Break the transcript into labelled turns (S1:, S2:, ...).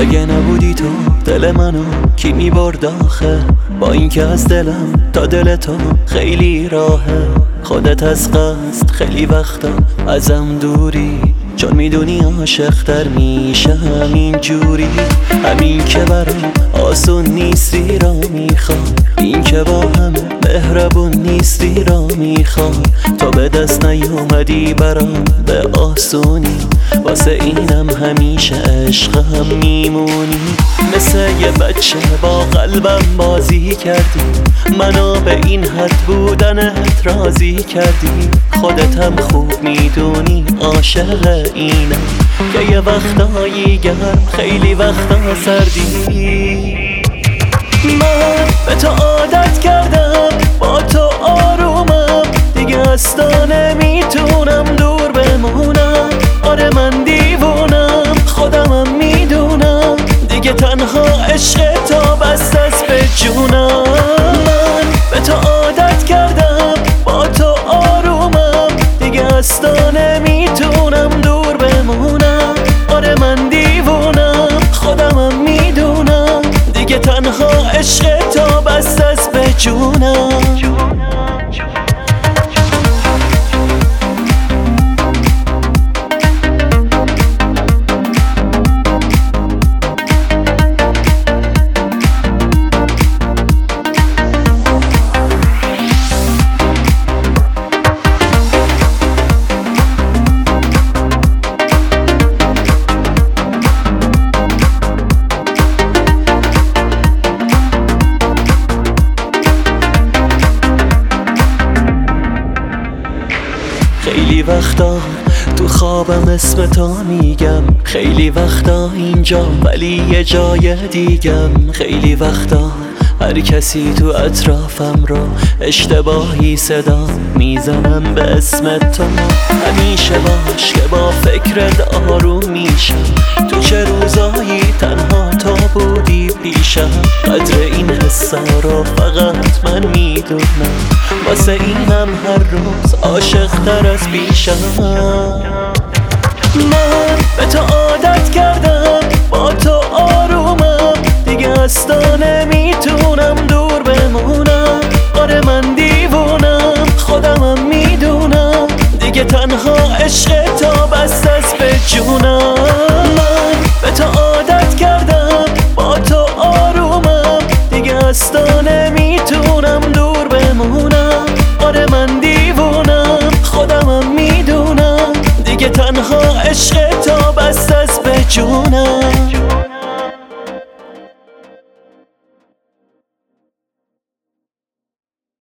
S1: اگه نبودی تو دل منو کی میبرد آخه؟ با اینکه از دلم تا دل تو خیلی راهه. خودت از قصد خیلی وقتا ازم دوری، چون میدونی عاشق تر میشه همین جوری. همین که برام آسون نیستی را میخوام، این که با هم مهربون نیستی را میخوام. تو به دست نیومدی برام به آسونی، واسه اینم همیشه عشقم میمونی. مثل یه بچه با قلبم بازی کردی، منو به این حد بودنت راضی کردی. خودت هم خوب میدونی عاشق اینم، که یه وقتایی گرم خیلی وقتا سردی. من به تو عادت کردم، با تو آرومم، دیگه از تو نمیتونم دور بمونم. آره من دیوونم، خودمم میدونم، دیگه تنها عشق تو بست است به جونم. من به تو عادت کردم، با تو آرومم، دیگه از تو نمیتونم دور بمونم. آره من دیوونم، خودمم میدونم، دیگه تنها عشق تو بست است به جونم. خیلی وقتا تو خوابم اسم تو میگم، خیلی وقتا اینجا ولی یه جای دیگم. خیلی وقتا هر کسی تو اطرافم رو اشتباهی صدا میزنم به اسم تو. همیشه باش که با فکرت آروم میشم، تو چه روزایی تنها تو بودی پیشم. قدر این حسا رو فقط من میدونم، واسه اینم هر روز عاشق تر از پیشم. من به تو عادت کردم، با تو آرومم، دیگه از تو نمیتونم دور بمونم. آره من دیوونم، خودمم میدونم، دیگه تنها عشق تو بست است به جونم. من به تو عادت کردم، با تو آرومم، دیگه از تو